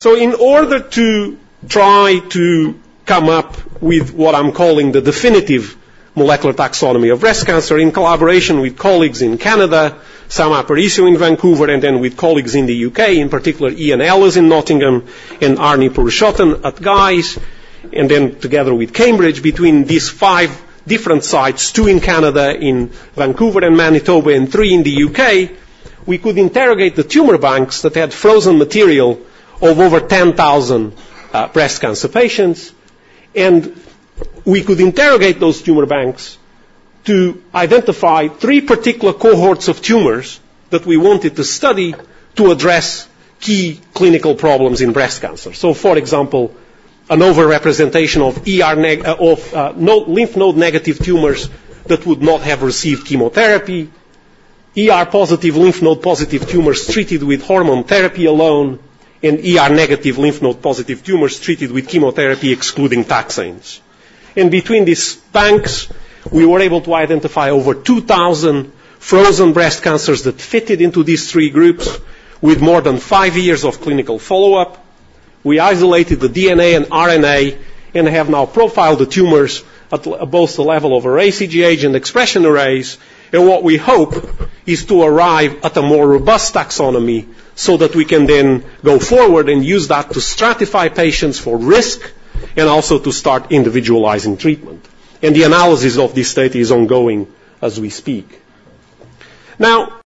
So in order to try to come up with what I'm calling the definitive molecular taxonomy of breast cancer, in collaboration with colleagues in Canada, Sam Aparicio in Vancouver, and then with colleagues in the UK, in particular Ian Ellis in Nottingham and Arnie Purushottam at Guy's, and then together with Cambridge, between these 5 different sites, 2 in Canada, in Vancouver and Manitoba, and 3 in the UK, we could interrogate the tumor banks that had frozen material of over 10,000 breast cancer patients, and we could interrogate those tumor banks to identify 3 particular cohorts of tumors that we wanted to study to address key clinical problems in breast cancer. So, for example, an overrepresentation of lymph node negative tumors that would not have received chemotherapy, ER positive lymph node positive tumors treated with hormone therapy alone, and ER negative lymph node positive tumors treated with chemotherapy excluding taxanes. And between these banks, we were able to identify over 2,000 frozen breast cancers that fitted into these 3 groups with more than 5 years of clinical follow-up. We isolated the DNA and RNA and have now profiled the tumors at both the level of array CGH and expression arrays. And what we hope is to arrive at a more robust taxonomy so that we can then go forward and use that to stratify patients for risk and also to start individualizing treatment. And the analysis of this data is ongoing as we speak. Now,